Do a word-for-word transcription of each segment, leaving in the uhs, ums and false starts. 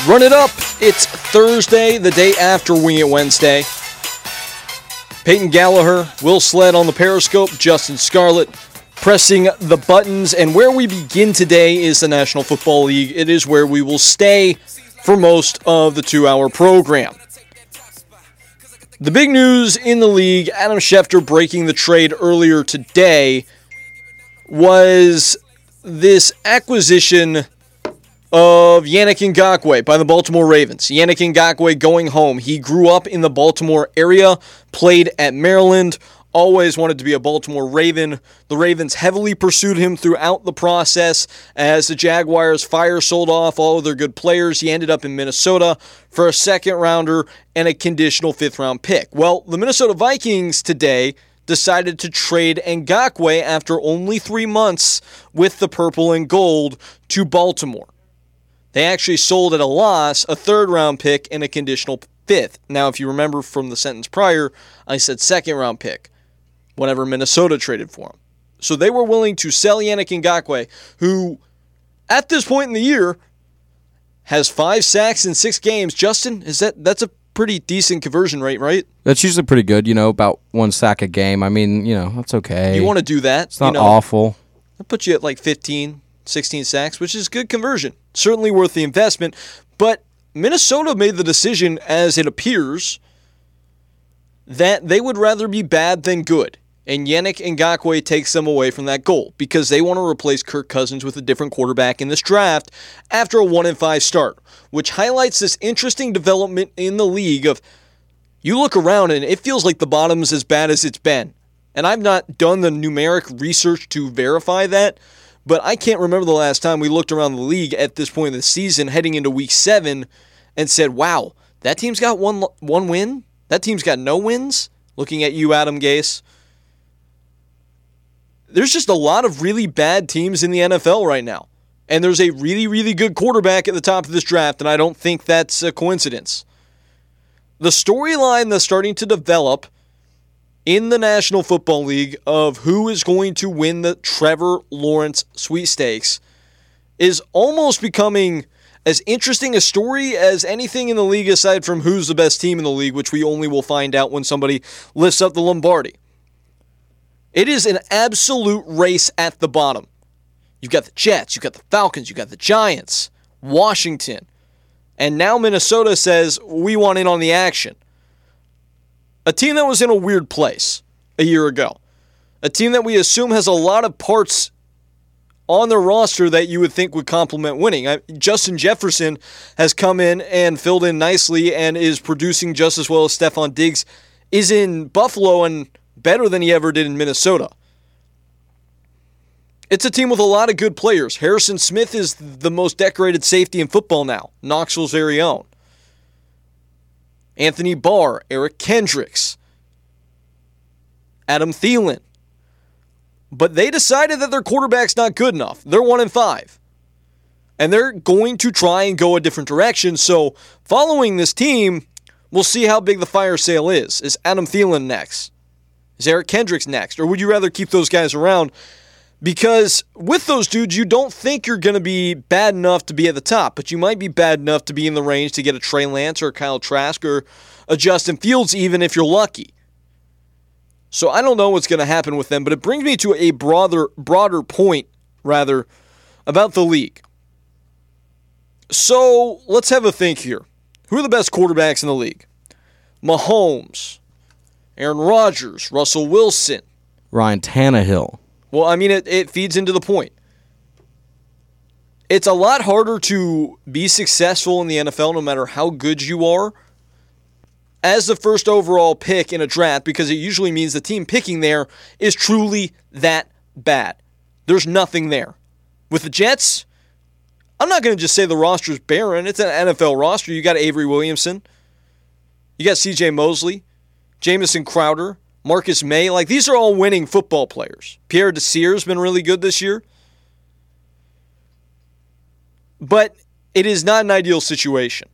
Run it up. It's Thursday, the day after Wing It Wednesday. Peyton Gallagher, Will Sled on the Periscope, Justin Scarlett pressing the buttons. And where we begin today is the National Football League. It is where we will stay for most of the two-hour program. The big news in the league, Adam Schefter breaking the trade earlier today, was this acquisition of Yannick Ngakoue by the Baltimore Ravens. Yannick Ngakoue going home. He grew up in the Baltimore area, played at Maryland, always wanted to be a Baltimore Raven. The Ravens heavily pursued him throughout the process. As the Jaguars fire sold off all of their good players, he ended up in Minnesota for a second rounder and a conditional fifth round pick. Well, the Minnesota Vikings today decided to trade Ngakoue after only three months with the purple and gold to Baltimore. They actually sold at a loss a third-round pick and a conditional fifth. Now, if you remember from the sentence prior, I said second-round pick whenever Minnesota traded for him. So they were willing to sell Yannick Ngakoue, who, at this point in the year, has five sacks in six games. Justin, is that that's a pretty decent conversion rate, right? That's usually pretty good, you know, about one sack a game. I mean, you know, that's okay. You want to do that. It's not you know, awful. That puts you at like fifteen, sixteen sacks, which is good conversion. Certainly worth the investment. But Minnesota made the decision, as it appears, that they would rather be bad than good. And Yannick Ngakoue takes them away from that goal because they want to replace Kirk Cousins with a different quarterback in this draft after a one and five start, which highlights this interesting development in the league of you look around and it feels like the bottom's as bad as it's been. And I've not done the numeric research to verify that, but I can't remember the last time we looked around the league at this point in the season heading into week seven and said, wow, that team's got one one win? That team's got no wins? Looking at you, Adam Gase. There's just a lot of really bad teams in the N F L right now. And there's a really, really good quarterback at the top of this draft, and I don't think that's a coincidence. The storyline that's starting to develop in the National Football League of who is going to win the Trevor Lawrence sweepstakes is almost becoming as interesting a story as anything in the league aside from who's the best team in the league, which we only will find out when somebody lifts up the Lombardi. It is an absolute race at the bottom. You've got the Jets, you've got the Falcons, you've got the Giants, Washington, and now Minnesota says, we want in on the action. A team that was in a weird place a year ago. A team that we assume has a lot of parts on their roster that you would think would complement winning. I, Justin Jefferson has come in and filled in nicely and is producing just as well as Stephon Diggs is in Buffalo and better than he ever did in Minnesota. It's a team with a lot of good players. Harrison Smith is the most decorated safety in football now. Knoxville's very own. Anthony Barr, Eric Kendricks, Adam Thielen. But they decided that their quarterback's not good enough. They're one and five. And they're going to try and go a different direction. So following this team, we'll see how big the fire sale is. Is Adam Thielen next? Is Eric Kendricks next? Or would you rather keep those guys around? Because with those dudes, you don't think you're going to be bad enough to be at the top, but you might be bad enough to be in the range to get a Trey Lance or a Kyle Trask or a Justin Fields, even if you're lucky. So I don't know what's going to happen with them, but it brings me to a broader, broader point, rather, about the league. So let's have a think here. Who are the best quarterbacks in the league? Mahomes, Aaron Rodgers, Russell Wilson, Ryan Tannehill. Well, I mean, it, it feeds into the point. It's a lot harder to be successful in the N F L no matter how good you are as the first overall pick in a draft because it usually means the team picking there is truly that bad. There's nothing there. With the Jets, I'm not going to just say the roster's barren. It's an N F L roster. You got Avery Williamson. You got C J Mosley, Jamison Crowder, Marcus May, like these are all winning football players. Pierre Desir's been really good this year. But it is not an ideal situation.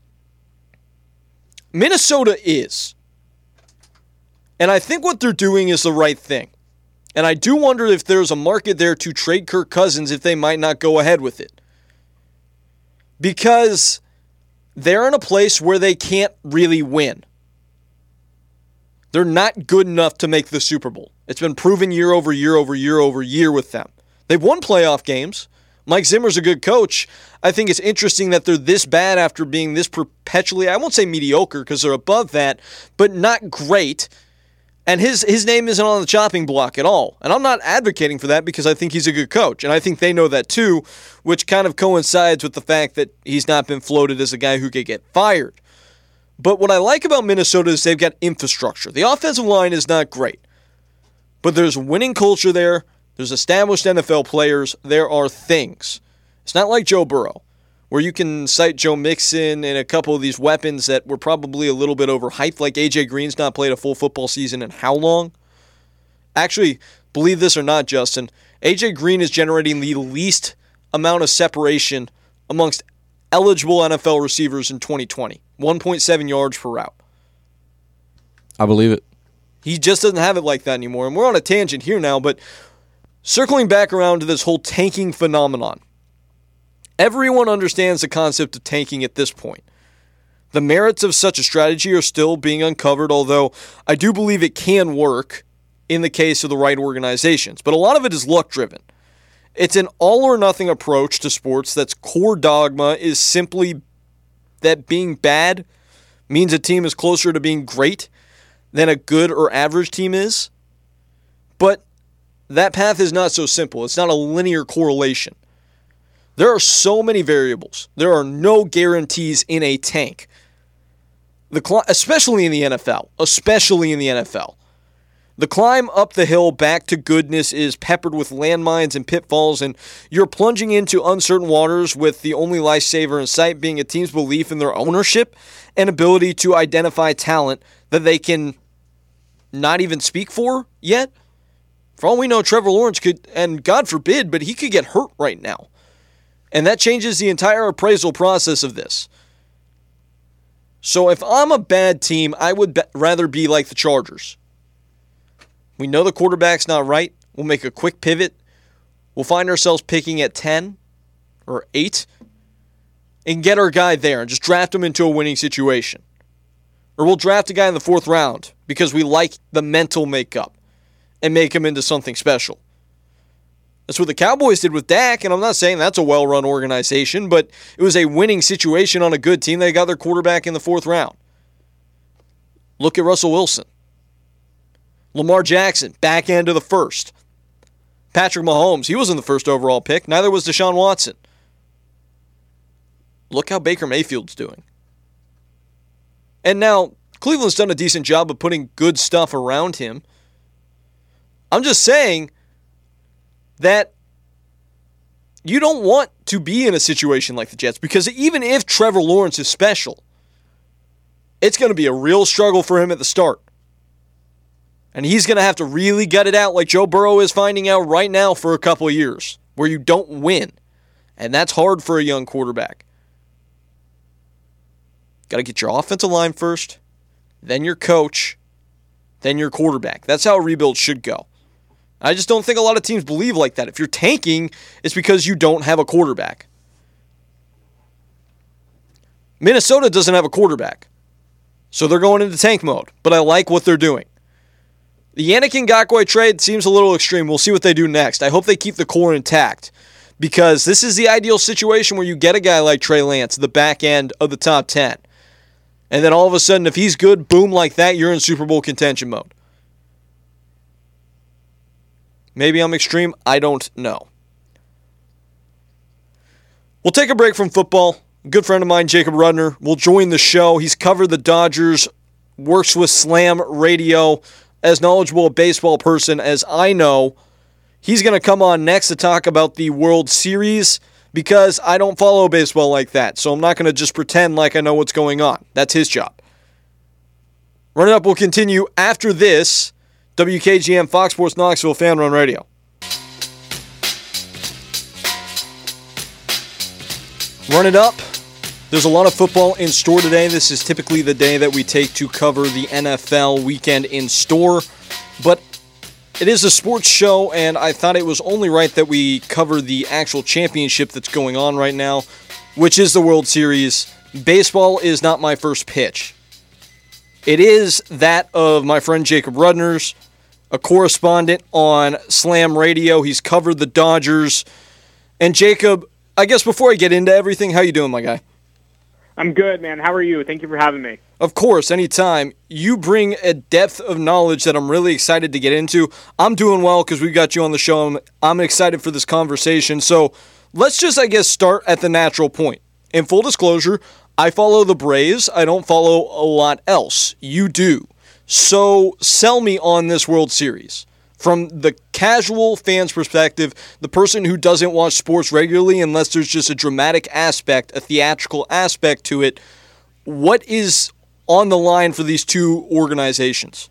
Minnesota is. And I think what they're doing is the right thing. And I do wonder if there's a market there to trade Kirk Cousins if they might not go ahead with it. Because they're in a place where they can't really win. They're not good enough to make the Super Bowl. It's been proven year over year over year over year with them. They've won playoff games. Mike Zimmer's a good coach. I think it's interesting that they're this bad after being this perpetually, I won't say mediocre because they're above that, but not great. And his his name isn't on the chopping block at all. And I'm not advocating for that because I think he's a good coach. And I think they know that too, which kind of coincides with the fact that he's not been floated as a guy who could get fired. But what I like about Minnesota is they've got infrastructure. The offensive line is not great. But there's winning culture there. There's established N F L players. There are things. It's not like Joe Burrow, where you can cite Joe Mixon and a couple of these weapons that were probably a little bit overhyped, like A J Green's not played a full football season in how long? Actually, believe this or not, Justin, A J Green is generating the least amount of separation amongst eligible N F L receivers in twenty twenty. one point seven yards per route. I believe it. He just doesn't have it like that anymore. And we're on a tangent here now, but circling back around to this whole tanking phenomenon. Everyone understands the concept of tanking at this point. The merits of such a strategy are still being uncovered, although I do believe it can work in the case of the right organizations. But a lot of it is luck-driven. It's an all-or-nothing approach to sports that's core dogma is simply that being bad means a team is closer to being great than a good or average team is. But that path is not so simple. It's not a linear correlation. There are so many variables. There are no guarantees in a tank. The cl- especially in the N F L. Especially in the N F L. The climb up the hill back to goodness is peppered with landmines and pitfalls, and you're plunging into uncertain waters with the only lifesaver in sight being a team's belief in their ownership and ability to identify talent that they can not even speak for yet. For all we know, Trevor Lawrence could, and God forbid, but he could get hurt right now. And that changes the entire appraisal process of this. So if I'm a bad team, I would be- rather be like the Chargers. We know the quarterback's not right. We'll make a quick pivot. We'll find ourselves picking at ten or eight and get our guy there and just draft him into a winning situation. Or we'll draft a guy in the fourth round because we like the mental makeup and make him into something special. That's what the Cowboys did with Dak, and I'm not saying that's a well-run organization, but it was a winning situation on a good team. They got their quarterback in the fourth round. Look at Russell Wilson. Lamar Jackson, back end of the first. Patrick Mahomes, he wasn't the first overall pick. Neither was Deshaun Watson. Look how Baker Mayfield's doing. And now, Cleveland's done a decent job of putting good stuff around him. I'm just saying that you don't want to be in a situation like the Jets, because even if Trevor Lawrence is special, it's going to be a real struggle for him at the start. And he's going to have to really gut it out like Joe Burrow is finding out right now for a couple of years, where you don't win. And that's hard for a young quarterback. Got to get your offensive line first, then your coach, then your quarterback. That's how a rebuild should go. I just don't think a lot of teams believe like that. If you're tanking, it's because you don't have a quarterback. Minnesota doesn't have a quarterback, so they're going into tank mode, but I like what they're doing. The Yannick Ngakoue trade seems a little extreme. We'll see what they do next. I hope they keep the core intact, because this is the ideal situation where you get a guy like Trey Lance, the back end of the top ten. And then all of a sudden, if he's good, boom, like that, you're in Super Bowl contention mode. Maybe I'm extreme. I don't know. We'll take a break from football. A good friend of mine, Jacob Rudner, will join the show. He's covered the Dodgers, works with Slam Radio, as knowledgeable a baseball person as I know. He's going to come on next to talk about the World Series, because I don't follow baseball like that, so I'm not going to just pretend like I know what's going on. That's his job. Run It Up will continue after this. W K G M, Fox Sports Knoxville, Fan Run Radio. Run It Up. There's a lot of football in store today. This is typically the day that we take to cover the N F L weekend in store. But it is a sports show, and I thought it was only right that we cover the actual championship that's going on right now, which is the World Series. baseball is not my first pitch. It is that of my friend Jacob Rudners, a correspondent on Slam Radio. He's covered the Dodgers. And Jacob, I guess before I get into everything, how you doing, my guy? I'm good, man. How are you? Thank you for having me. Of course, anytime. You bring a depth of knowledge that I'm really excited to get into. I'm doing well because we've got you on the show. I'm, I'm excited for this conversation. So let's just, I guess, start at the natural point. In full disclosure, I follow the Braves. I don't follow a lot else. You do. So sell me on this World Series. From the casual fan's perspective, the person who doesn't watch sports regularly unless there's just a dramatic aspect, a theatrical aspect to it, what is on the line for these two organizations?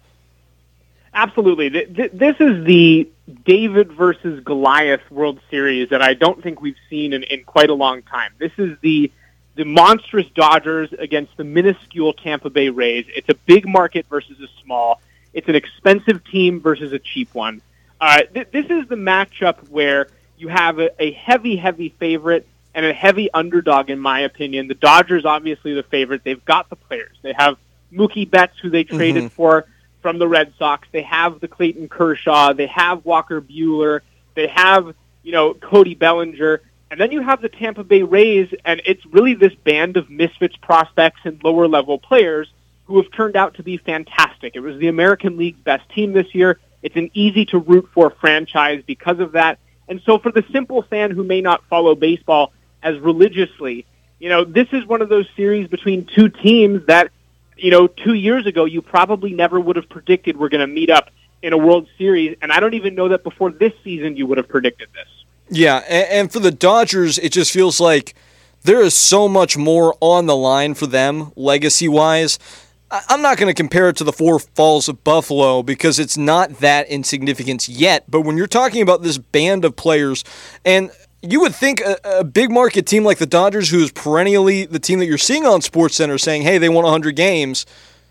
Absolutely. This is the David versus Goliath World Series that I don't think we've seen in, in quite a long time. This is the the monstrous Dodgers against the minuscule Tampa Bay Rays. It's a big market versus a small. It's an expensive team versus a cheap one. Uh, th- this is the matchup where you have a, a heavy, heavy favorite and a heavy underdog, in my opinion. The Dodgers, obviously the favorite. They've got the players. They have Mookie Betts, who they traded mm-hmm. for from the Red Sox. They have the Clayton Kershaw. They have Walker Buehler. They have, you know, Cody Bellinger. And then you have the Tampa Bay Rays, and it's really this band of misfits prospects and lower-level players who have turned out to be fantastic. It was the American League's best team this year. It's an easy-to-root-for franchise because of that. And so for the simple fan who may not follow baseball as religiously, you know, this is one of those series between two teams that, you know, two years ago you probably never would have predicted were going to meet up in a World Series, and I don't even know that before this season you would have predicted this. Yeah, and for the Dodgers, it just feels like there is so much more on the line for them, legacy-wise. I'm not going to compare it to the Four Falls of Buffalo because it's not that insignificant yet, but when you're talking about this band of players, and you would think a, a big market team like the Dodgers, who is perennially the team that you're seeing on SportsCenter saying, hey, they won one hundred games,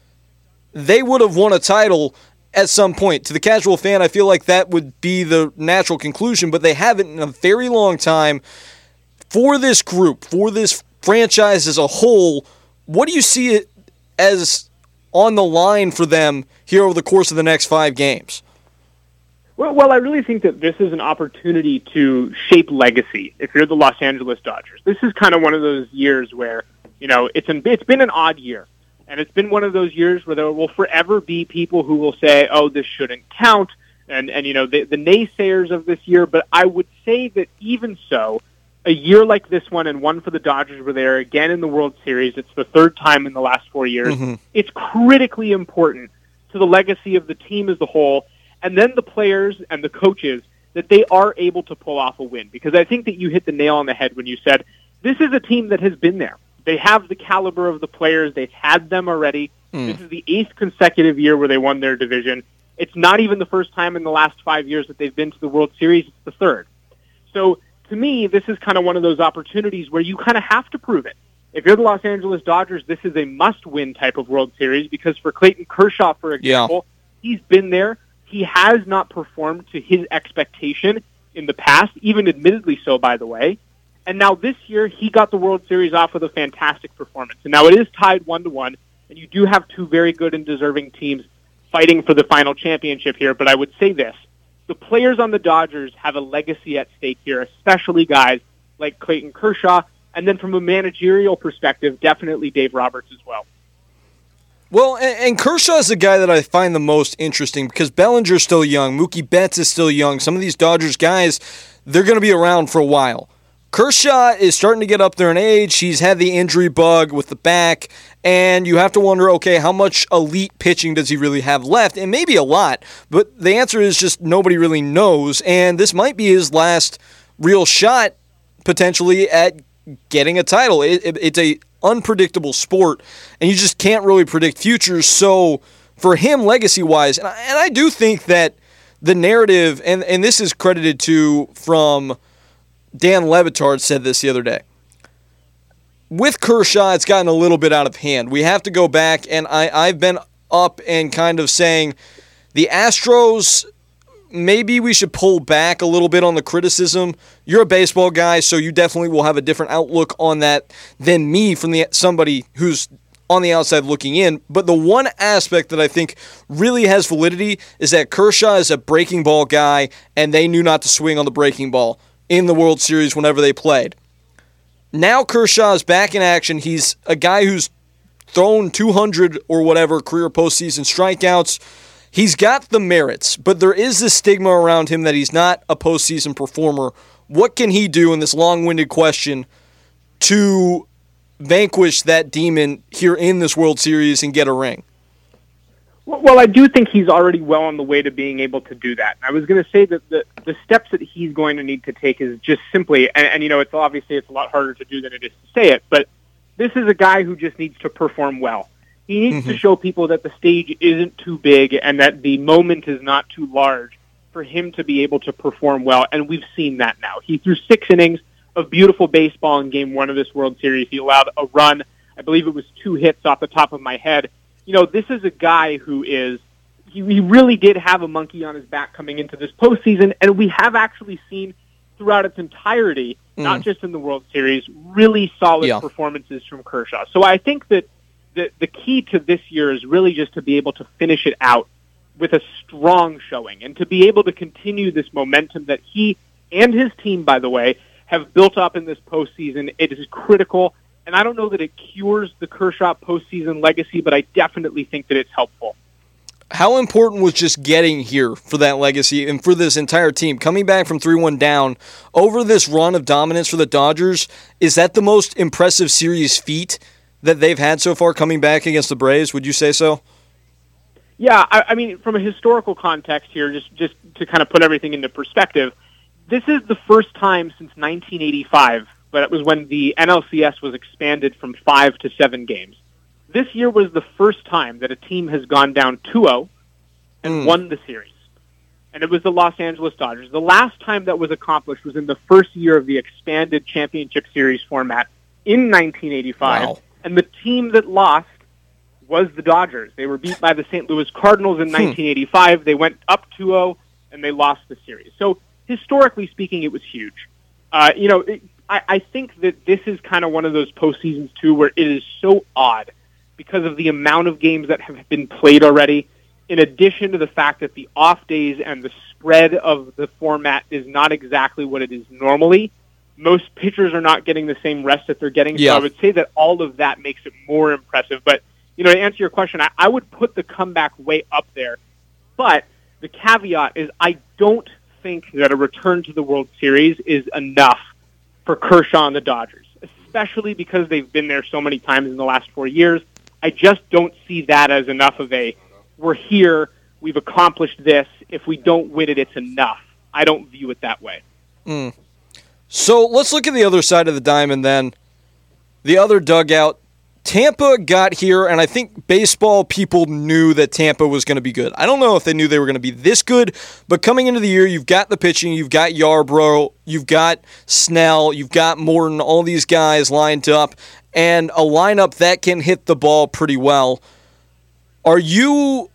they would have won a title at some point. To the casual fan, I feel like that would be the natural conclusion, but they haven't in a very long time. For this group, for this franchise as a whole, what do you see it as on the line for them here over the course of the next five games? Well, well, I really think that this is an opportunity to shape legacy if you're the Los Angeles Dodgers. This is kind of one of those years where, you know, it's an, it's been an odd year. And it's been one of those years where there will forever be people who will say, oh, this shouldn't count, and, and you know, the, the naysayers of this year. But I would say that even so, a year like this one and one for the Dodgers were there again in the World Series. It's the third time in the last four years. Mm-hmm. It's critically important to the legacy of the team as a whole, and then the players and the coaches, that they are able to pull off a win. Because I think that you hit the nail on the head when you said, this is a team that has been there. They have the caliber of the players. They've had them already. Mm. This is the eighth consecutive year where they won their division. It's not even the first time in the last five years that they've been to the World Series. It's the third. So to me, this is kind of one of those opportunities where you kind of have to prove it. If you're the Los Angeles Dodgers, this is a must-win type of World Series because for Clayton Kershaw, for example, yeah. he's been there. He has not performed to his expectation in the past, even admittedly so, by the way. And now this year, he got the World Series off with a fantastic performance. And now it is tied one to one, and you do have two very good and deserving teams fighting for the final championship here. But I would say this. The players on the Dodgers have a legacy at stake here, especially guys like Clayton Kershaw. And then from a managerial perspective, definitely Dave Roberts as well. Well, and, and Kershaw is the guy that I find the most interesting because Bellinger's still young. Mookie Betts is still young. Some of these Dodgers guys, they're going to be around for a while. Kershaw is starting to get up there in age. He's had the injury bug with the back, and you have to wonder, okay, how much elite pitching does he really have left? And maybe a lot, but the answer is just nobody really knows, and this might be his last real shot, potentially, at getting a title. It, it, it's a unpredictable sport, and you just can't really predict futures, so for him, legacy-wise, and I, and I do think that the narrative, and, and this is credited to from Dan Le Batard said this the other day. With Kershaw, it's gotten a little bit out of hand. We have to go back, and I, I've been up and kind of saying the Astros maybe we should pull back a little bit on the criticism. You're a baseball guy, so you definitely will have a different outlook on that than me from the somebody who's on the outside looking in. But the one aspect that I think really has validity is that Kershaw is a breaking ball guy, and they knew not to swing on the breaking ball in the World Series whenever they played. Now Kershaw is back in action. He's a guy who's thrown two hundred or whatever career postseason strikeouts. He's got the merits, but there is this stigma around him that he's not a postseason performer. What can he do in this long-winded question to vanquish that demon here in this World Series and get a ring? Well, I do think he's already well on the way to being able to do that. I was going to say that the, the steps that he's going to need to take is just simply, and, and you know, it's obviously it's a lot harder to do than it is to say it, but this is a guy who just needs to perform well. He needs mm-hmm. to show people that the stage isn't too big and that the moment is not too large for him to be able to perform well, and we've seen that now. He threw six innings of beautiful baseball in Game one of this World Series. He allowed a run. I believe it was two hits off the top of my head. You know, this is a guy who is, he, he really did have a monkey on his back coming into this postseason, and we have actually seen throughout its entirety, mm. not just in the World Series, really solid yeah. performances from Kershaw. So I think that the, the key to this year is really just to be able to finish it out with a strong showing and to be able to continue this momentum that he and his team, by the way, have built up in this postseason. It is critical, and I don't know that it cures the Kershaw postseason legacy, but I definitely think that it's helpful. How important was just getting here for that legacy and for this entire team? Coming back from three one down over this run of dominance for the Dodgers, is that the most impressive series feat that they've had so far coming back against the Braves? Would you say so? Yeah, I, I mean, from a historical context here, just, just to kind of put everything into perspective, this is the first time since nineteen eighty-five, but it was when the N L C S was expanded from five to seven games. This year was the first time that a team has gone down two oh and mm. won the series. And it was the Los Angeles Dodgers. The last time that was accomplished was in the first year of the expanded championship series format in nineteen eighty-five. Wow. And the team that lost was the Dodgers. They were beat by the Saint Louis Cardinals in hmm. nineteen eighty-five. They went up two oh, and they lost the series. So historically speaking, it was huge. Uh, you know, it, I, I think that this is kind of one of those postseasons, too, where it is so odd because of the amount of games that have been played already, in addition to the fact that the off days and the spread of the format is not exactly what it is normally. Most pitchers are not getting the same rest that they're getting, yeah. so I would say that all of that makes it more impressive. But, you know, to answer your question, I, I would put the comeback way up there. But the caveat is I don't think that a return to the World Series is enough for Kershaw and the Dodgers, especially because they've been there so many times in the last four years. I just don't see that as enough of a, we're here, we've accomplished this, if we don't win it, it's enough. I don't view it that way. Mm. So let's look at the other side of the diamond then. The other dugout. Tampa got here, and I think baseball people knew that Tampa was going to be good. I don't know if they knew they were going to be this good, but coming into the year, you've got the pitching, you've got Yarbrough, you've got Snell, you've got Morton, all these guys lined up, and a lineup that can hit the ball pretty well. Are you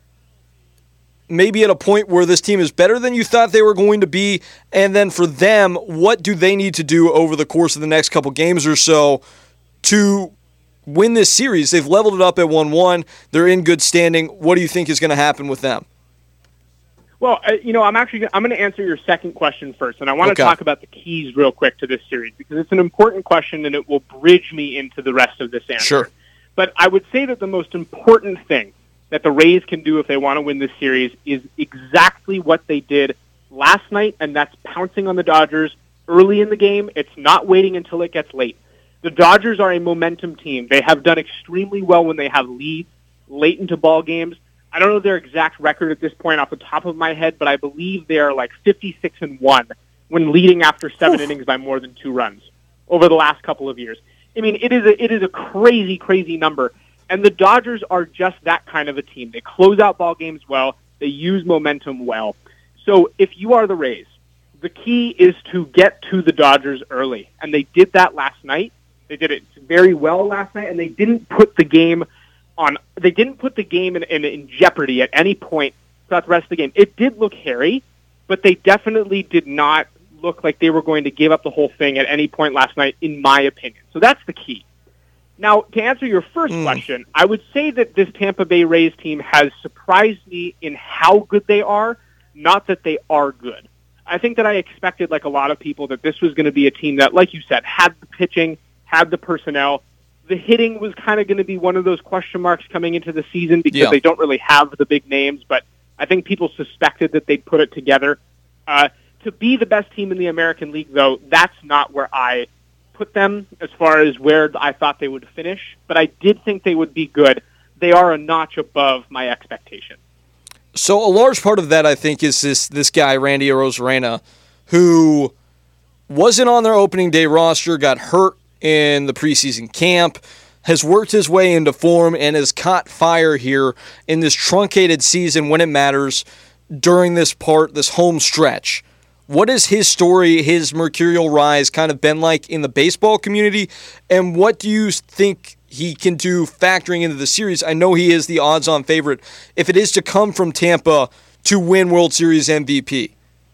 maybe at a point where this team is better than you thought they were going to be? And then for them, what do they need to do over the course of the next couple games or so to win this series? They've leveled it up at one one. They're in good standing. What do you think is going to happen with them? Well, uh, you know, I'm actually I'm going to answer your second question first, and I want okay. to talk about the keys real quick to this series because it's an important question and it will bridge me into the rest of this answer. Sure. But I would say that the most important thing that the Rays can do if they want to win this series is exactly what they did last night, and that's pouncing on the Dodgers early in the game. It's not waiting until it gets late. The Dodgers are a momentum team. They have done extremely well when they have leads late into ball games. I don't know their exact record at this point off the top of my head, but I believe they are like fifty-six and one when leading after seven Oof. innings by more than two runs over the last couple of years. I mean, it is a, it is a crazy, crazy number. And the Dodgers are just that kind of a team. They close out ball games well. They use momentum well. So if you are the Rays, the key is to get to the Dodgers early. And they did that last night. They did it very well last night, and they didn't put the game on. They didn't put the game in, in, in jeopardy at any point throughout the rest of the game. It did look hairy, but they definitely did not look like they were going to give up the whole thing at any point last night, in my opinion. So that's the key. Now, to answer your first mm. question, I would say that this Tampa Bay Rays team has surprised me in how good they are, not that they are good. I think that I expected, like a lot of people, that this was going to be a team that, like you said, had the pitching, had the personnel. The hitting was kind of going to be one of those question marks coming into the season because yeah. they don't really have the big names, but I think people suspected that they'd put it together. Uh, to be the best team in the American League, though, that's not where I put them as far as where I thought they would finish, but I did think they would be good. They are a notch above my expectation. So a large part of that, I think, is this this guy, Randy Arozarena, who wasn't on their opening day roster, got hurt in the preseason camp, has worked his way into form, and has caught fire here in this truncated season when it matters during this part, this home stretch. What has his story, his mercurial rise kind of been like in the baseball community, and what do you think he can do factoring into the series? I know he is the odds-on favorite if it is to come from Tampa to win World Series M V P.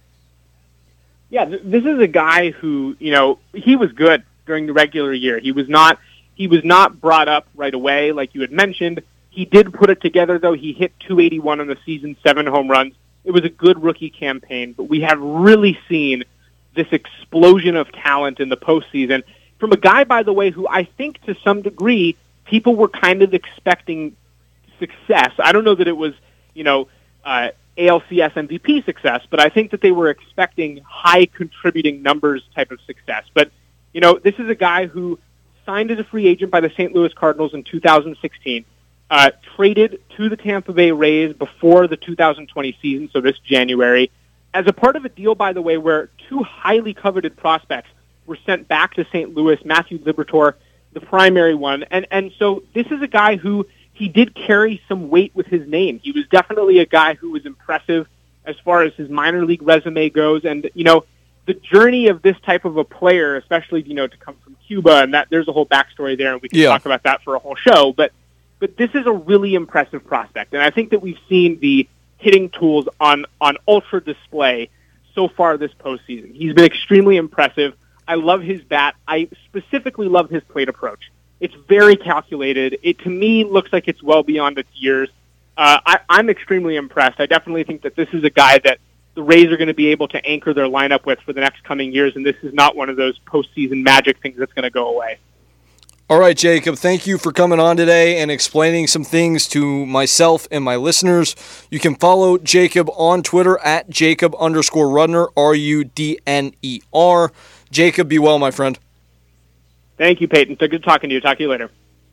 Yeah, th- this is a guy who, you know, he was good during the regular year. He was not he was not brought up right away, like you had mentioned. He did put it together, though. He hit two eighty-one on the season, seven home runs. It was a good rookie campaign, but we have really seen this explosion of talent in the postseason from a guy, by the way, who I think to some degree people were kind of expecting success. I don't know that it was, you know, uh, A L C S M V P success, but I think that they were expecting high contributing numbers type of success. But, you know, this is a guy who signed as a free agent by the Saint Louis Cardinals in two thousand sixteen. Uh, traded to the Tampa Bay Rays before the two thousand twenty season, so this January, as a part of a deal, by the way, where two highly coveted prospects were sent back to Saint Louis, Matthew Liberatore, the primary one. And, and so this is a guy who he did carry some weight with his name. He was definitely a guy who was impressive as far as his minor league resume goes. And, you know, the journey of this type of a player, especially, you know, to come from Cuba, and that there's a whole backstory there, and we can yeah. talk about that for a whole show. But But this is a really impressive prospect, and I think that we've seen the hitting tools on, on ultra display so far this postseason. He's been extremely impressive. I love his bat. I specifically love his plate approach. It's very calculated. It, to me, looks like it's well beyond its years. Uh, I, I'm extremely impressed. I definitely think that this is a guy that the Rays are going to be able to anchor their lineup with for the next coming years, and this is not one of those postseason magic things that's going to go away. All right, Jacob, thank you for coming on today and explaining some things to myself and my listeners. You can follow Jacob on Twitter at Jacob underscore Rudner, R U D N E R. Jacob, be well, my friend. Thank you, Peyton. So good talking to you. Talk to you later.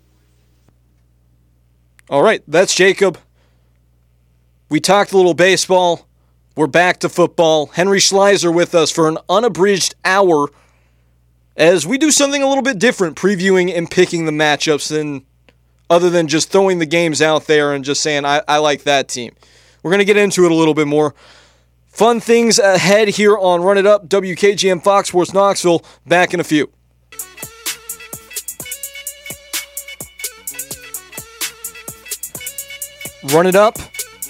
All right, that's Jacob. We talked a little baseball. We're back to football. Henry Schleiser with us for an unabridged hour as we do something a little bit different, previewing and picking the matchups than other than just throwing the games out there and just saying, I, I like that team. We're going to get into it a little bit more. Fun things ahead here on Run It Up, W K G M Fox Sports Knoxville. Back in a few. Run It Up.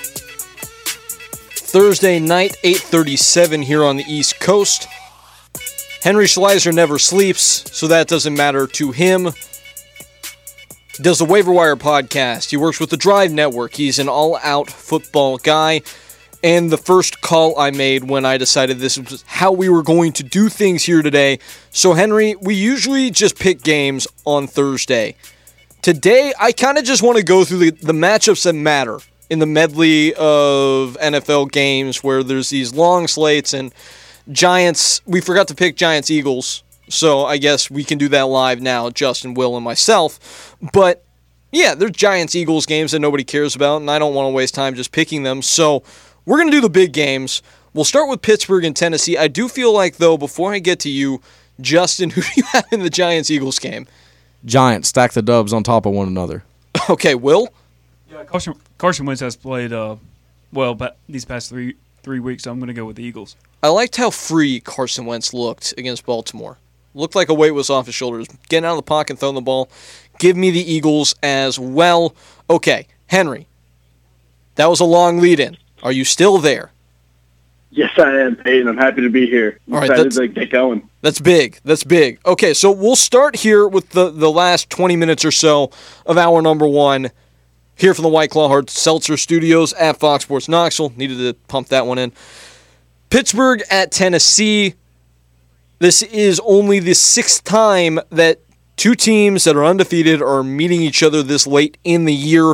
Thursday night, eight thirty-seven here on the East Coast. Henry Schleiser never sleeps, so that doesn't matter to him. He does the Waiver Wire podcast. He works with the Drive Network. He's an all-out football guy. And the first call I made when I decided this was how we were going to do things here today. So, Henry, we usually just pick games on Thursday. Today, I kind of just want to go through the, the matchups that matter in the medley of N F L games where there's these long slates and Giants. We forgot to pick Giants-Eagles, so I guess we can do that live now, Justin, Will, and myself. But, yeah, there's Giants-Eagles games that nobody cares about, and I don't want to waste time just picking them. So we're going to do the big games. We'll start with Pittsburgh and Tennessee. I do feel like, though, before I get to you, Justin, who do you have in the Giants-Eagles game? Giants stack the dubs on top of one another. Okay, Will? Yeah, Carson, Carson Wentz has played uh, well but these past three three weeks, so I'm going to go with the Eagles. I liked how free Carson Wentz looked against Baltimore. Looked like a weight was off his shoulders. Getting out of the pocket and throwing the ball. Give me the Eagles as well. Okay, Henry. That was a long lead-in. Are you still there? Yes, I am, Peyton. I'm happy to be here. I'm All right, excited that's- to get going. That's big. That's big. Okay, so we'll start here with the, the last twenty minutes or so of hour number one here from the White Claw Hard Seltzer Studios at Fox Sports Knoxville. Needed to pump that one in. Pittsburgh at Tennessee. This is only the sixth time that two teams that are undefeated are meeting each other this late in the year.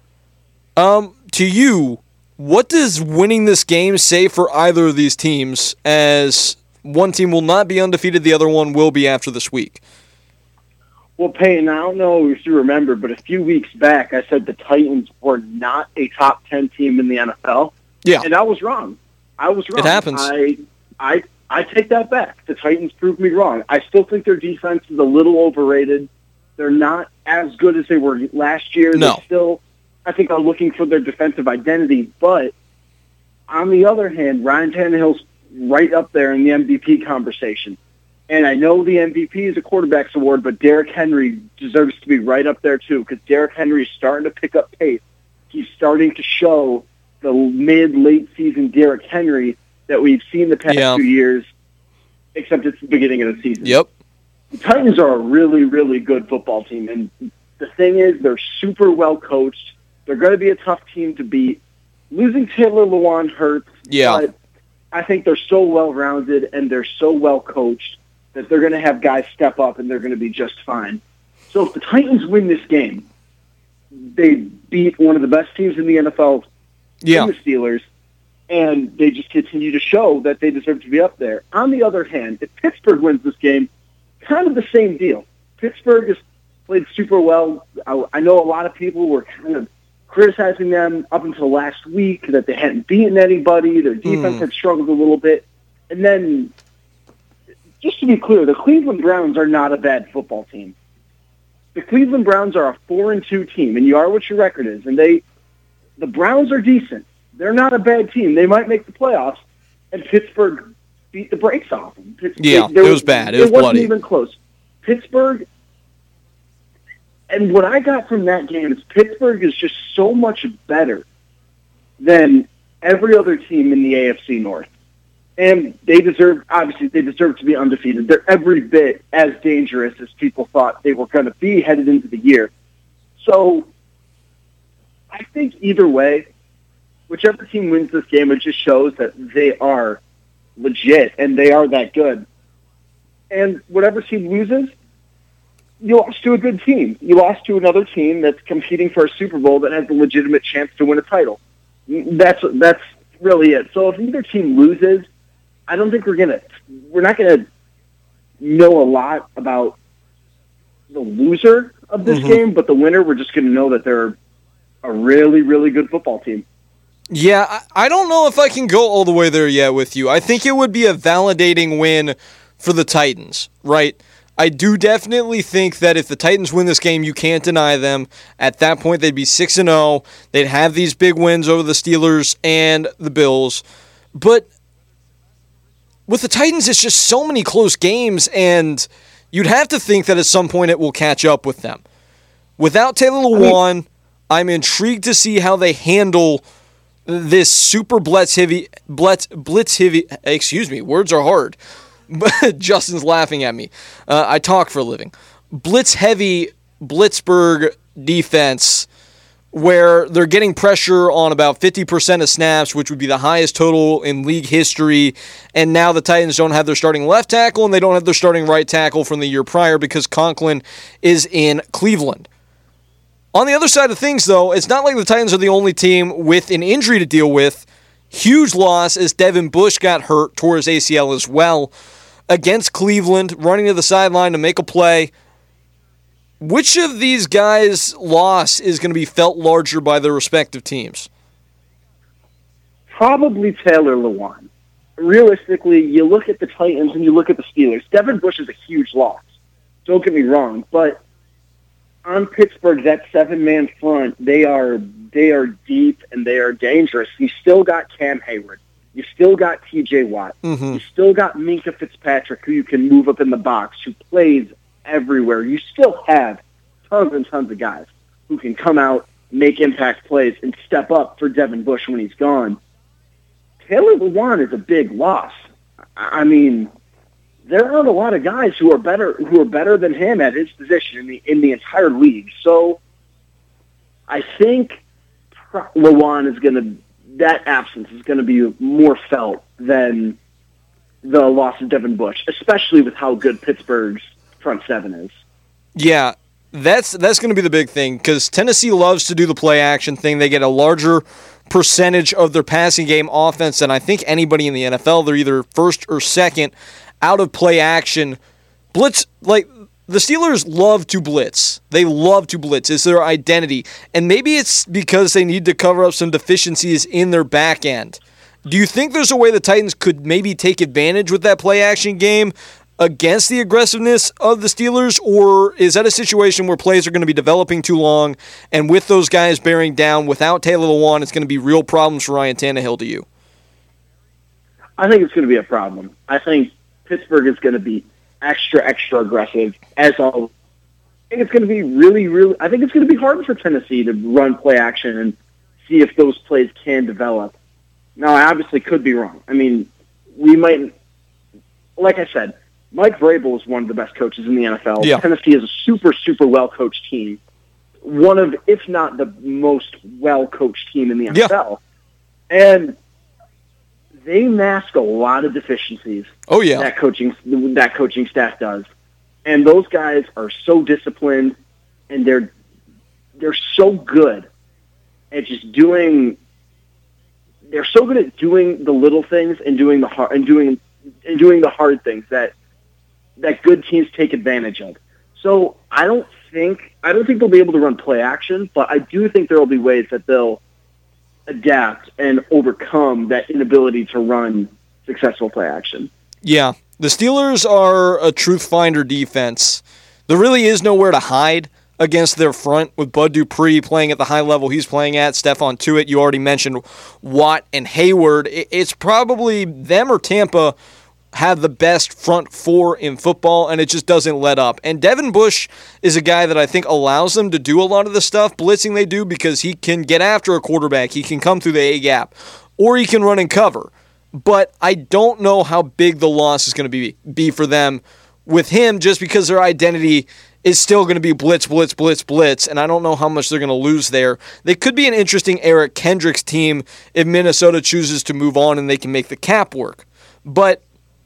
Um, to you, what does winning this game say for either of these teams, as one team will not be undefeated, the other one will be after this week? Well, Peyton, I don't know if you remember, but a few weeks back I said the Titans were not a top ten team in the N F L. Yeah. And I was wrong. I was wrong. It happens. I, I, I take that back. The Titans proved me wrong. I still think their defense is a little overrated. They're not as good as they were last year. No. They still, I think, are looking for their defensive identity. But on the other hand, Ryan Tannehill's right up there in the M V P conversation. And I know the M V P is a quarterback's award, but Derrick Henry deserves to be right up there too, because Derrick Henry is starting to pick up pace. He's starting to show the mid, late season Derrick Henry that we've seen the past Yeah. few years, except it's the beginning of the season. Yep. The Titans are a really, really good football team, and the thing is, they're super well coached. They're going to be a tough team to beat. Losing Taylor Lewan hurts, Yeah. but I think they're so well-rounded and they're so well-coached that they're going to have guys step up and they're going to be just fine. So if the Titans win this game, they beat one of the best teams in the N F L, Yeah. in the Steelers, and they just continue to show that they deserve to be up there. On the other hand, if Pittsburgh wins this game, kind of the same deal. Pittsburgh has played super well. I, I know a lot of people were kind of criticizing them up until last week that they hadn't beaten anybody. Their defense Mm. had struggled a little bit. And then, just to be clear, the Cleveland Browns are not a bad football team. The Cleveland Browns are a four and two team, and you are what your record is. And they, the Browns are decent. They're not a bad team. They might make the playoffs, and Pittsburgh beat the brakes off them. Pittsburgh, Yeah, there it was bad. It was wasn't bloody. even close. Pittsburgh, and what I got from that game is Pittsburgh is just so much better than every other team in the A F C North. And they deserve, obviously, they deserve to be undefeated. They're every bit as dangerous as people thought they were going to be headed into the year. So I think either way, whichever team wins this game, it just shows that they are legit and they are that good. And whatever team loses, you lost to a good team. You lost to another team that's competing for a Super Bowl that has a legitimate chance to win a title. That's that's really it. So if either team loses, I don't think we're gonna we're not gonna know a lot about the loser of this Mhm. game, but the winner, we're just gonna know that they're a really, really good football team. Yeah, I, I don't know if I can go all the way there yet with you. I think it would be a validating win for the Titans, right? I do definitely think that if the Titans win this game, you can't deny them. At that point, they'd be six and oh. They'd have these big wins over the Steelers and the Bills. But with the Titans, it's just so many close games, and you'd have to think that at some point it will catch up with them. Without Taylor Lewan, I'm intrigued to see how they handle this super blitz heavy, blitz, blitz heavy, excuse me, words are hard. Justin's laughing at me. Uh, I talk for a living. Blitz heavy Blitzburgh defense, where they're getting pressure on about fifty percent of snaps, which would be the highest total in league history. And now the Titans don't have their starting left tackle, and they don't have their starting right tackle from the year prior because Conklin is in Cleveland. On the other side of things, though, it's not like the Titans are the only team with an injury to deal with. Huge loss as Devin Bush got hurt, tore his A C L as well, against Cleveland, running to the sideline to make a play. Which of these guys' loss is going to be felt larger by their respective teams? Probably Taylor Lewan. Realistically, you look at the Titans and you look at the Steelers. Devin Bush is a huge loss. Don't get me wrong, but on Pittsburgh, that seven-man front, they are they are deep and they are dangerous. You still got Cam Hayward. You still got T J Watt. Mm-hmm. You still got Minkah Fitzpatrick, who you can move up in the box, who plays everywhere. You still have tons and tons of guys who can come out, make impact plays, and step up for Devin Bush when he's gone. Taylor Lewan is a big loss. I mean, there aren't a lot of guys who are better who are better than him at his position in the in the entire league. So I think Lewan is going to that absence is going to be more felt than the loss of Devin Bush, especially with how good Pittsburgh's front seven is. Yeah, that's that's going to be the big thing because Tennessee loves to do the play action thing. They get a larger percentage of their passing game offense than I think anybody in the N F L. They're either first or second out of play action. Blitz, like the Steelers love to blitz. They love to blitz. It's their identity. And maybe it's because they need to cover up some deficiencies in their back end. Do you think there's a way the Titans could maybe take advantage with that play action game against the aggressiveness of the Steelers, or is that a situation where plays are going to be developing too long, and with those guys bearing down, without Taylor Lewan, it's going to be real problems for Ryan Tannehill to you? I think it's going to be a problem. I think Pittsburgh is going to be extra, extra aggressive, as all. I think it's going to be really, really, I think it's going to be hard for Tennessee to run play action and see if those plays can develop. Now, I obviously could be wrong. I mean, we might, like I said, Mike Vrabel is one of the best coaches in the N F L. Yeah. Tennessee is a super, super well-coached team. One of, if not the most well-coached team in the N F L. Yeah. And they mask a lot of deficiencies. Oh, yeah. That coaching, that coaching staff does. And those guys are so disciplined, and they're they're so good at just doing. They're so good at doing the little things and doing the hard and doing and doing the hard things that that good teams take advantage of. So I don't think I don't think they'll be able to run play action, but I do think there will be ways that they'll adapt and overcome that inability to run successful play action. Yeah, the Steelers are a truth finder defense. There really is nowhere to hide against their front with Bud Dupree playing at the high level he's playing at. Stephon Tuitt, you already mentioned Watt and Hayward. It's probably them or Tampa have the best front four in football, and it just doesn't let up. And Devin Bush is a guy that I think allows them to do a lot of the stuff blitzing they do because he can get after a quarterback. He can come through the A-gap, or he can run and cover. But I don't know how big the loss is going to be, be for them with him just because their identity is still going to be blitz, blitz, blitz, blitz, and I don't know how much they're going to lose there. They could be an interesting Eric Kendricks team if Minnesota chooses to move on and they can make the cap work. But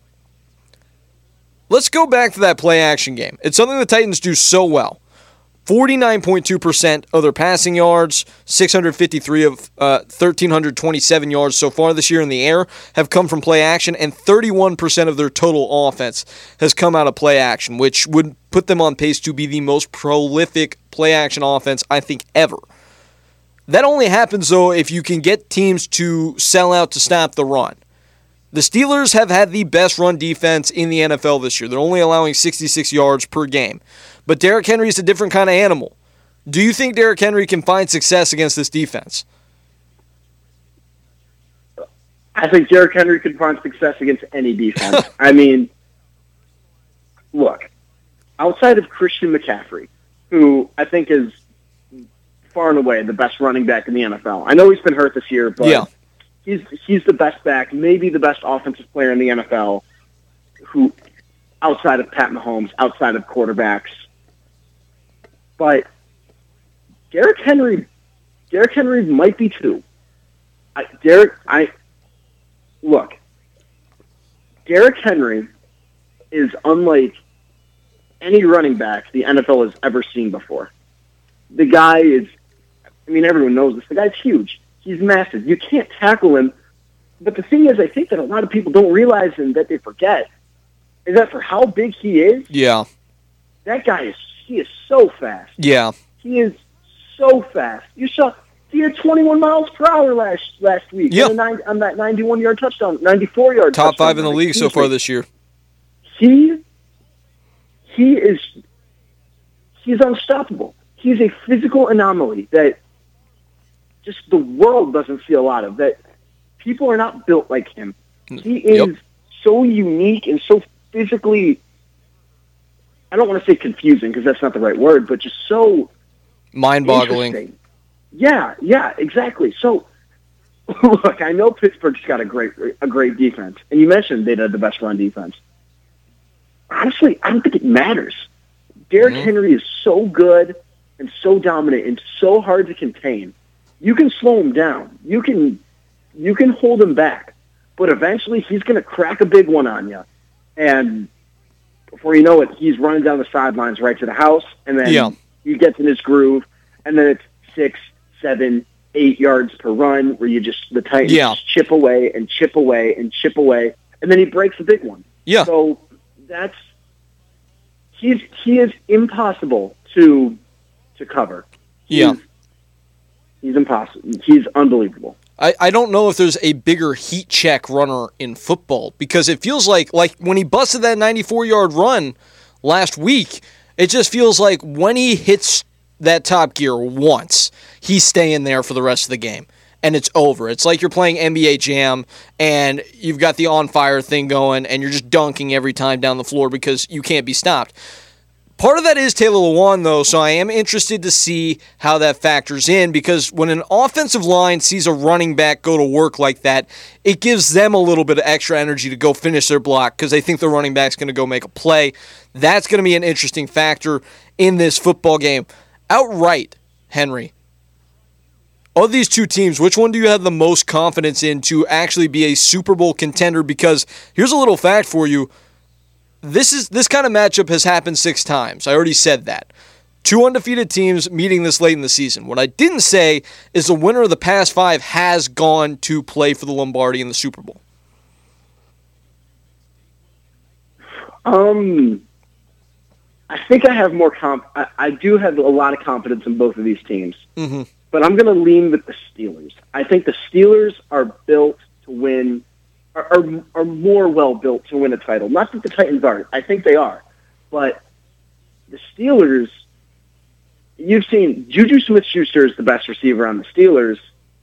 let's go back to that play-action game. It's something the Titans do so well. forty-nine point two percent of their passing yards, six hundred fifty-three of uh, one thousand three hundred twenty-seven yards so far this year in the air have come from play action, and thirty-one percent of their total offense has come out of play action, which would put them on pace to be the most prolific play action offense, I think, ever. That only happens, though, if you can get teams to sell out to stop the run. The Steelers have had the best run defense in the N F L this year. They're only allowing sixty-six yards per game. But Derrick Henry is a different kind of animal. Do you think Derrick Henry can find success against this defense? I think Derrick Henry can find success against any defense. I mean, look, outside of Christian McCaffrey, who I think is far and away the best running back in the N F L. I know he's been hurt this year, but yeah. he's he's the best back, maybe the best offensive player in the N F L, who outside of Pat Mahomes, outside of quarterbacks. But Derrick Henry, Derrick Henry might be too. I, Derrick, I look. Derrick Henry is unlike any running back the N F L has ever seen before. The guy is, I mean, everyone knows this. The guy's huge. He's massive. You can't tackle him. But the thing is, I think that a lot of people don't realize and that they forget is that for how big he is, yeah, that guy is. He is so fast. Yeah. He is so fast. You saw he had twenty-one miles per hour last last week. Yeah. On, nine, on that ninety-one yard touchdown, ninety-four yard Top touchdown. five in the league so far this year. He he is he's unstoppable. He's a physical anomaly that just the world doesn't see a lot of. That people are not built like him. He is yep. so unique and so physically, I don't want to say confusing because that's not the right word, but just so mind-boggling. Yeah, yeah, exactly. So look, I know Pittsburgh's got a great a great defense, and you mentioned they had the best run defense. Honestly, I don't think it matters. Derrick mm-hmm. Henry is so good and so dominant and so hard to contain. You can slow him down. You can you can hold him back, but eventually he's going to crack a big one on you, and before you know it, he's running down the sidelines right to the house, and then yeah. he gets in his groove, and then it's six, seven, eight yards per run where you just the Titans yeah. just chip away and chip away and chip away, and then he breaks a big one. Yeah. So that's he's he is impossible to to cover. He's, yeah. He's impossible. He's unbelievable. I, I don't know if there's a bigger heat check runner in football because it feels like like when he busted that ninety-four-yard run last week, it just feels like when he hits that top gear once, he's staying there for the rest of the game, and it's over. It's like you're playing N B A Jam, and you've got the on-fire thing going, and you're just dunking every time down the floor because you can't be stopped. Part of that is Taylor Lewan, though, so I am interested to see how that factors in because when an offensive line sees a running back go to work like that, it gives them a little bit of extra energy to go finish their block because they think the running back's going to go make a play. That's going to be an interesting factor in this football game. Outright, Henry, of these two teams, which one do you have the most confidence in to actually be a Super Bowl contender? Because here's a little fact for you. This is this kind of matchup has happened six times. I already said that. Two undefeated teams meeting this late in the season. What I didn't say is the winner of the past five has gone to play for the Lombardi in the Super Bowl. Um, I think I have more comp. I, I do have a lot of confidence in both of these teams, mm-hmm. but I'm going to lean with the Steelers. I think the Steelers are built to win. Are, are more well-built to win a title. Not that the Titans aren't. I think they are. But the Steelers, you've seen Juju Smith-Schuster is the best receiver on the Steelers,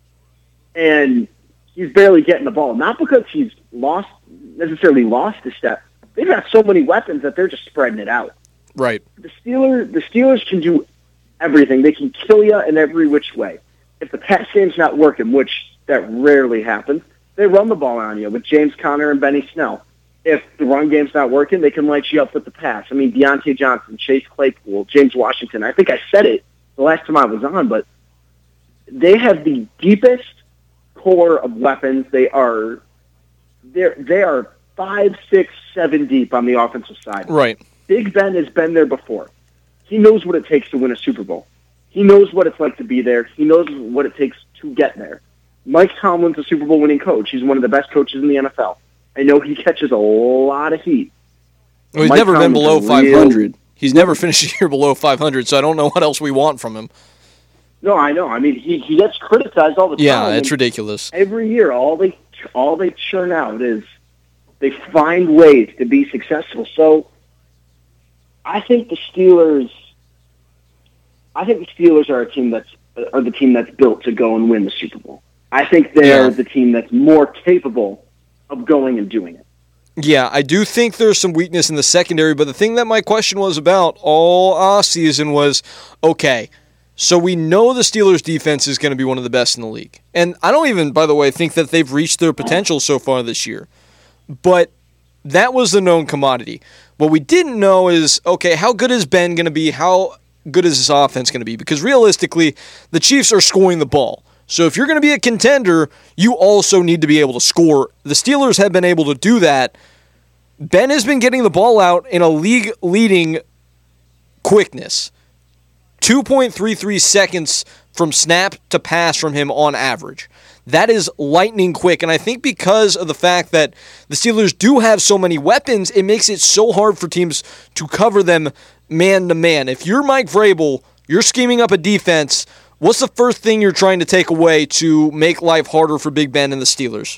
and he's barely getting the ball. Not because he's lost necessarily lost a step. They've got so many weapons that they're just spreading it out. Right. The Steelers, the Steelers can do everything. They can kill you in every which way. If the pass game's not working, which that rarely happens, they run the ball on you with James Conner and Benny Snell. If the run game's not working, they can light you up with the pass. I mean, Deontay Johnson, Chase Claypool, James Washington. I think I said it the last time I was on, but they have the deepest core of weapons. They are they're, they are five, six, seven deep on the offensive side. Right. Big Ben has been there before. He knows what it takes to win a Super Bowl. He knows what it's like to be there. He knows what it takes to get there. Mike Tomlin's a Super Bowl winning coach. He's one of the best coaches in the N F L. I know he catches a lot of heat. Well, he's Mike never Tomlin's been below real, five hundred. He's never finished a year below five hundred, so I don't know what else we want from him. No, I know. I mean, he, he gets criticized all the time. Yeah, it's ridiculous. Every year, all they all they churn out is they find ways to be successful. So I think the Steelers. I think the Steelers are a team that's are the team that's built to go and win the Super Bowl. I think they're yeah. the team that's more capable of going and doing it. Yeah, I do think there's some weakness in the secondary, but the thing that my question was about all offseason was, okay, so we know the Steelers' defense is going to be one of the best in the league. And I don't even, by the way, think that they've reached their potential so far this year. But that was the known commodity. What we didn't know is, okay, how good is Ben going to be? How good is this offense going to be? Because realistically, the Chiefs are scoring the ball. So if you're going to be a contender, you also need to be able to score. The Steelers have been able to do that. Ben has been getting the ball out in a league-leading quickness. two point three three seconds from snap to pass from him on average. That is lightning quick, and I think because of the fact that the Steelers do have so many weapons, it makes it so hard for teams to cover them man-to-man. If you're Mike Vrabel, you're scheming up a defense, what's the first thing you're trying to take away to make life harder for Big Ben and the Steelers?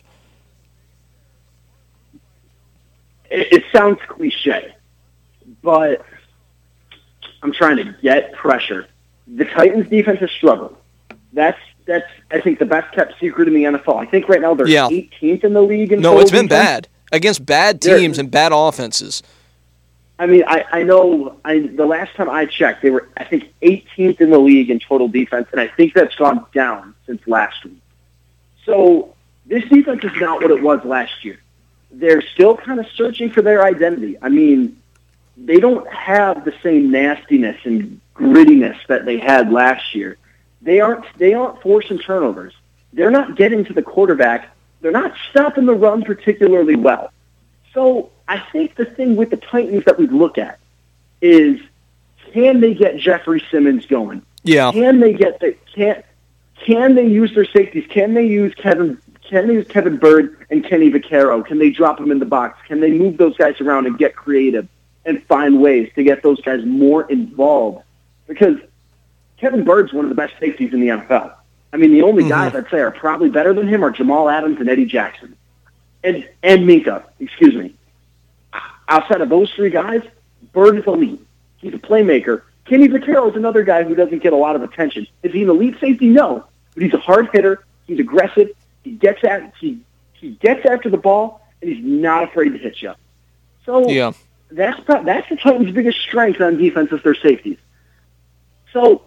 It, it sounds cliche, but I'm trying to get pressure. The Titans' defense has struggled. That's that's I think the best kept secret in the N F L. I think right now they're yeah. eighteenth in the league in No, total it's been defense. bad against bad teams they're, and bad offenses. I mean, I, I know I, the last time I checked, they were, I think, eighteenth in the league in total defense, and I think that's gone down since last week. So this defense is not what it was last year. They're still kind of searching for their identity. I mean, they don't have the same nastiness and grittiness that they had last year. They aren't they aren't forcing turnovers. They're not getting to the quarterback. They're not stopping the run particularly well. So I think the thing with the Titans that we look at is, can they get Jeffrey Simmons going? Yeah. Can they get the can can they use their safeties? Can they use Kevin Can they use Kevin Bird and Kenny Vaccaro? Can they drop them in the box? Can they move those guys around and get creative and find ways to get those guys more involved? Because Kevin Bird's one of the best safeties in the N F L. I mean, the only mm-hmm. guys I'd say are probably better than him are Jamal Adams and Eddie Jackson. And, and Minka, excuse me. Outside of those three guys, Bird is elite. He's a playmaker. Kenny Vaccaro is another guy who doesn't get a lot of attention. Is he an elite safety? No. But he's a hard hitter. He's aggressive. He gets at he he gets after the ball, and he's not afraid to hit you. So yeah. that's that's the Titans' biggest strength on defense is their safeties. So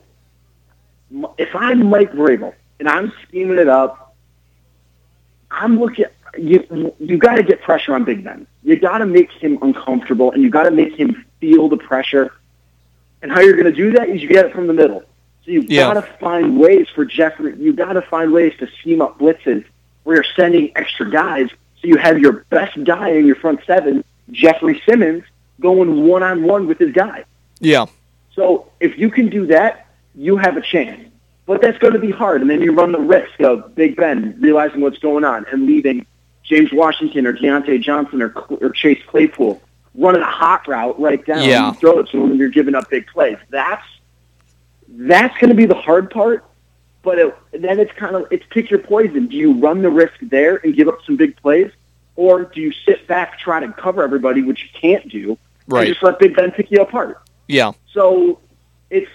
if I'm Mike Vrabel and I'm scheming it up, I'm looking. You you got to get pressure on Big Ben. You got to make him uncomfortable, and you got to make him feel the pressure. And how you're going to do that is you get it from the middle. So you've yeah. got to find ways for Jeffrey. You've got to find ways to scheme up blitzes where you're sending extra guys. So you have your best guy in your front seven, Jeffrey Simmons, going one-on-one with his guy. Yeah. So if you can do that, you have a chance. But that's going to be hard. And then you run the risk of Big Ben realizing what's going on and leaving James Washington or Deontay Johnson or, or Chase Claypool running a hot route right down yeah. and throw it to him and you're giving up big plays. That's that's going to be the hard part, but it, then it's kind of, it's pick your poison. Do you run the risk there and give up some big plays, or do you sit back, try to cover everybody, which you can't do, right. and just let Big Ben pick you apart? Yeah. So it's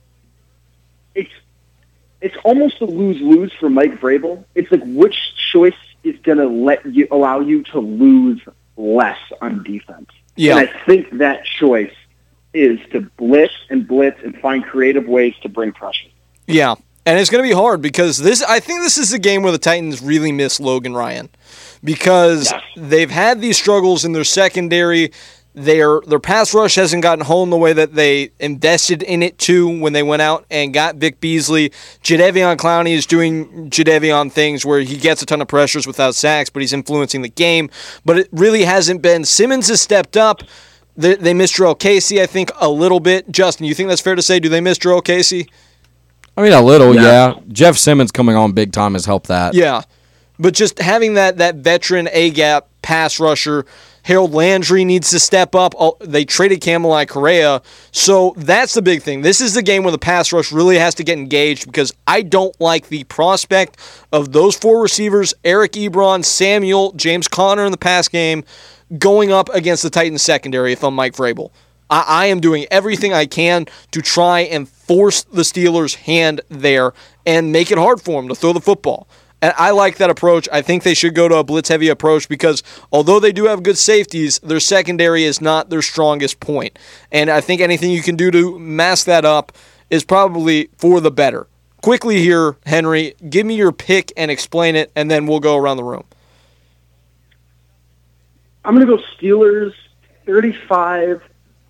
it's it's almost a lose-lose for Mike Vrabel. It's like which choice is going to let you allow you to lose less on defense. Yeah. And I think that choice is to blitz and blitz and find creative ways to bring pressure. Yeah, and it's going to be hard because this. I think this is a game where the Titans really miss Logan Ryan because yes. they've had these struggles in their secondary. Their their pass rush hasn't gotten home the way that they invested in it to when they went out and got Vic Beasley. Jadeveon Clowney is doing Jadeveon things where he gets a ton of pressures without sacks, but he's influencing the game. But it really hasn't been. Simmons has stepped up. They, they miss Jarrell Casey, I think, a little bit. Justin, you think that's fair to say? Do they miss Jarrell Casey? I mean, a little, yeah. yeah. Jeff Simmons coming on big time has helped that. Yeah, but just having that that veteran A-gap pass rusher, Harold Landry needs to step up. They traded Camelai Correa, so that's the big thing. This is the game where the pass rush really has to get engaged because I don't like the prospect of those four receivers, Eric Ebron, Samuel, James Conner in the pass game, going up against the Titans secondary if I'm Mike Vrabel. I, I am doing everything I can to try and force the Steelers' hand there and make it hard for them to throw the football. And I like that approach. I think they should go to a blitz-heavy approach because although they do have good safeties, their secondary is not their strongest point. And I think anything you can do to mask that up is probably for the better. Quickly here, Henry, give me your pick and explain it, and then we'll go around the room. I'm going to go Steelers thirty-five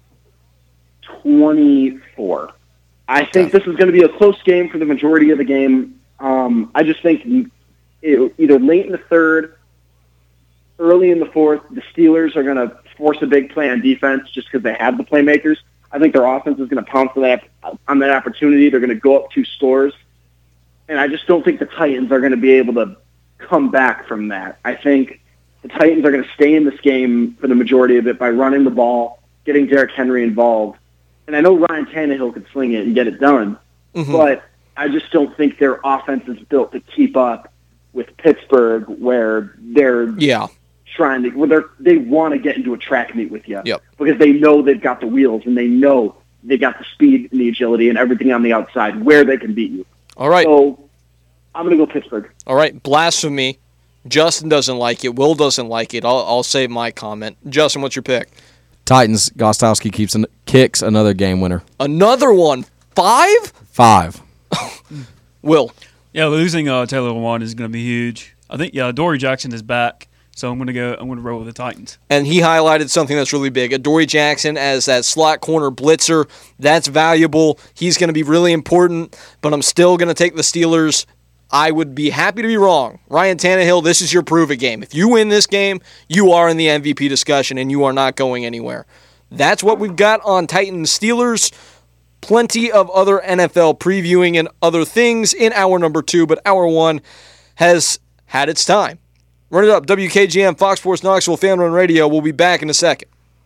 twenty-four. I think this is going to be a close game for the majority of the game. Um, I just think it, either late in the third, early in the fourth, the Steelers are going to force a big play on defense just because they have the playmakers. I think their offense is going to pounce on that, on that opportunity. They're going to go up two scores. And I just don't think the Titans are going to be able to come back from that. I think the Titans are going to stay in this game for the majority of it by running the ball, getting Derrick Henry involved. And I know Ryan Tannehill could sling it and get it done, mm-hmm. but I just don't think their offense is built to keep up with Pittsburgh, where they're yeah. trying to, where they're, they want to get into a track meet with you yep. because they know they've got the wheels and they know they got the speed and the agility and everything on the outside where they can beat you. All right. So I'm going to go Pittsburgh. All right. Blasphemy. Justin doesn't like it. Will doesn't like it. I'll, I'll save my comment. Justin, what's your pick? Titans. Gostowski keeps an, kicks another game winner. Another one. Five? Five. Will. Yeah, losing uh, Taylor Lewan is going to be huge. I think yeah, Dory Jackson is back, so I'm going to go. I'm going to roll with the Titans. And he highlighted something that's really big. Adoree Jackson as that slot corner blitzer, that's valuable. He's going to be really important, but I'm still going to take the Steelers. I would be happy to be wrong. Ryan Tannehill, this is your prove-it game. If you win this game, you are in the M V P discussion, and you are not going anywhere. That's what we've got on Titans Steelers. Plenty of other N F L previewing and other things in hour number two, but hour one has had its time. Run it up, W K G M, Fox Sports Knoxville, Fan Run Radio. We'll be back in a second.